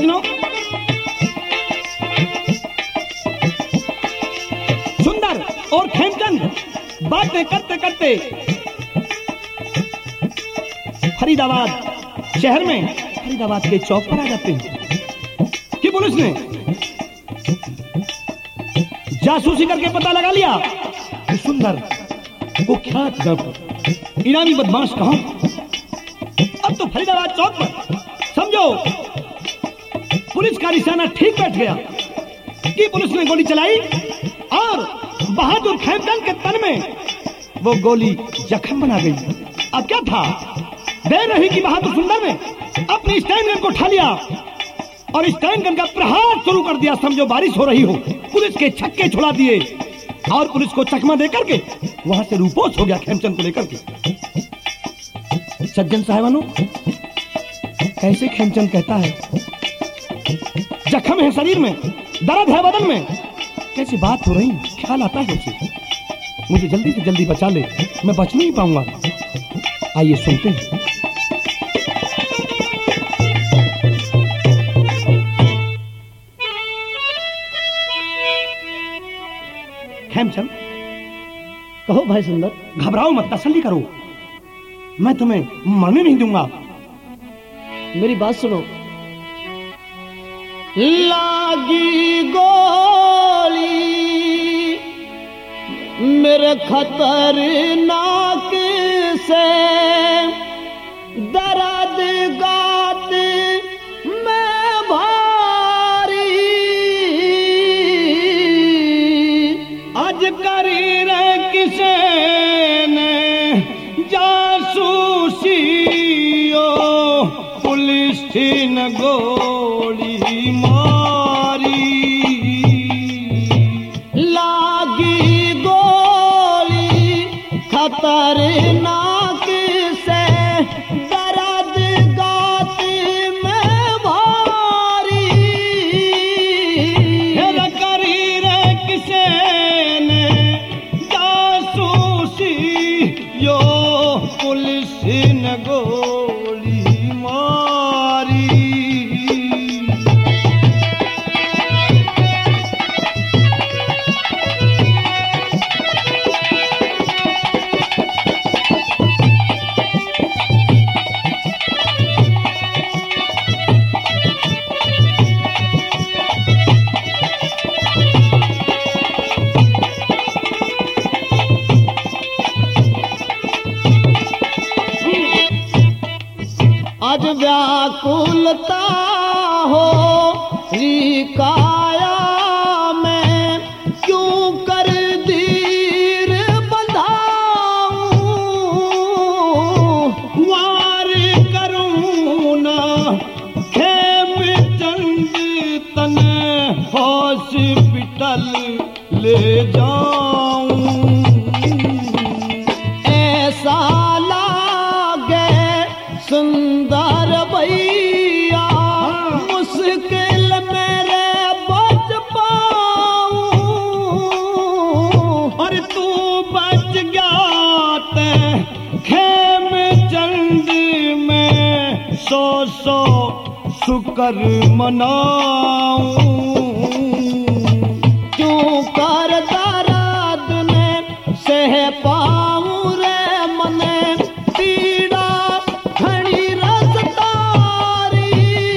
सजनों, सुंदर और खेमचंद बातें करते करते फरीदाबाद शहर में, फरीदाबाद के चौक पर आ जाते हैं कि पुलिस ने जासूसी करके पता लगा लिया कि सुंदर कुख्यात इनामी बदमाश कहां। अब तो फरीदाबाद चौक पर समझो पुलिस का निशाना ठीक बैठ गया कि पुलिस ने गोली चलाई और बहादुर खेमचंद के तन में वो गोली जख्म बना गई। अब क्या था, देर रही कि बहादुर सुंदर ने अपनी स्टैंड गन को उठा लिया और स्टैंड गन का प्रहार शुरू कर दिया। समझो बारिश हो रही हो, पुलिस के छक्के छुड़ा दिए और पुलिस को चकमा देकर के वहां से रूपोश हो गया खेमचंद को लेकर के। सज्जन साहिबानों, कैसे खेमचंद कहता है जख्म है शरीर में, दर्द है बदन में, कैसी बात हो रही, ख्याल आता है उसे, मुझे जल्दी से जल्दी बचा ले, मैं बच नहीं पाऊंगा। आइए सुनते हैं। खेमचंद, कहो भाई सुंदर। घबराओ मत, तसल्ली करो, मैं तुम्हें मरने नहीं दूंगा। मेरी बात सुनो। लागी गोली मेरे खतरनाक से, दर्द गात में भारी, आज करी रे किसे ने जासूसी, पुलिस न गोली मारी। लागी गोली खतरनाक से, दर्द गात में भारी, करी रे किसे ने जासूसी, यो पुलिस न गोली मारी। आज व्याकुलता हो रिकाया मैं, क्यों कर दीर बंधाऊं, वार करूं ना खेमचंद तन हॉस्पिटल ले जाऊं। ऐसा लागे सुंदर भैया मुश्किल मेरे बच पाऊं, और तू बच गया ते खेमचंद में सौ सौ शुक्र मनाऊं। क्यों कर दर्द ने सह पाऊं रे मने, पीड़ा घड़ी रसदारी,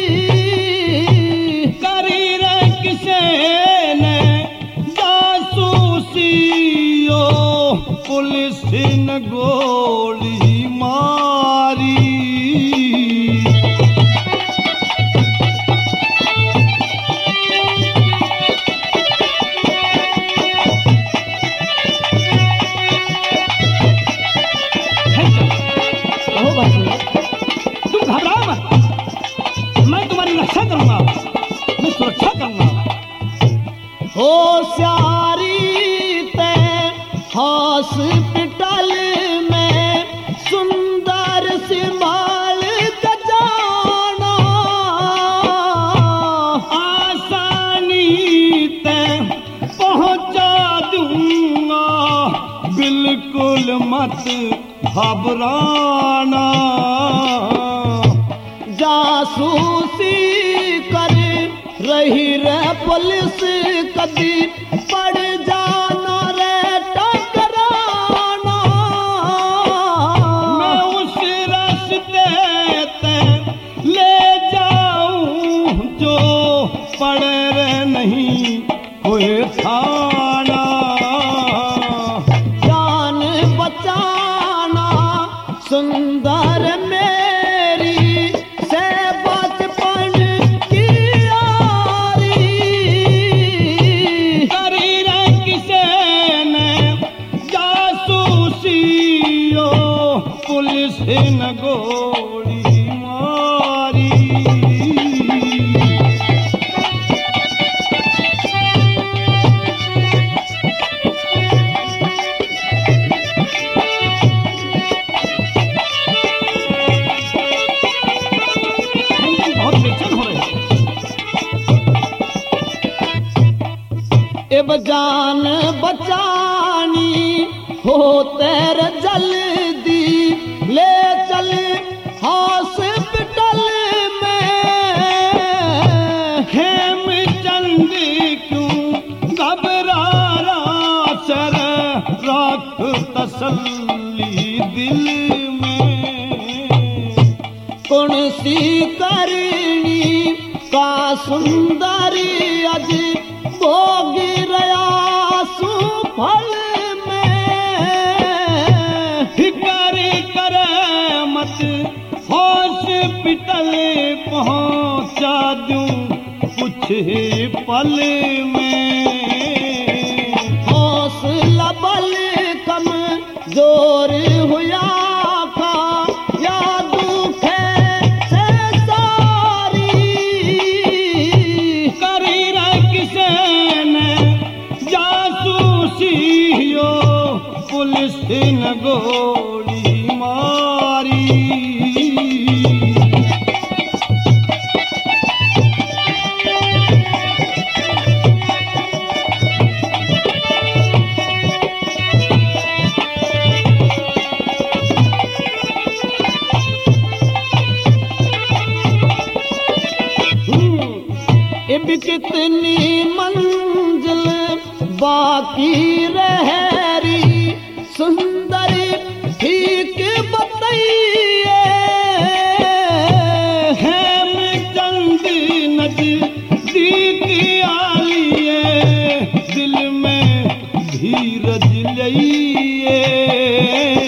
करी रे किसे ने जासूसी, पुलिस न गोली मारी। तुम घबराओ मत, मैं तुम्हारी रक्षा करूंगा, मैं सुरक्षा करूंगा। होशियारी ते हॉस्पिटल में सुंदर संभाल के जाना, आसानी ते पहुंचा दूंगा, बिल्कुल मत घबराना। जासूसी कर कही रे पुलिस कदी पड़ जाना रे टकराना। मैं उस रास्ते ते ले जाऊं जो पड़े रे नहीं कोई थाना। जान बचाना सुंदर मेरी से बचपन की यारी। करी रे किसे ने जासूसियो पुलिस न गोली मारी। बहुत बेचैन हो रहे हैं। अब जान बचानी हो तेरे जल्दी ले चल हॉस्पिटल में। हेमचंद क्यों घबरा रहा सर रख तसल्ली दिल में। कौन सी करनी का सुंदरी अज भोगी रया सुफल में। फिक्र करे मत हॉस्पिटल पहुंचा दूं कुछ ही पल में। हौसला बल कम जोर हुआ था या दुखे से सारी। करी रे किसे ने जासूसियो पुलिस न गोली मारी। अब कितनी मंजिल बाकी रह रही सुंदरी ठीक बताइए। हेमचंद नजदीक आइए दिल में धीरज लइए।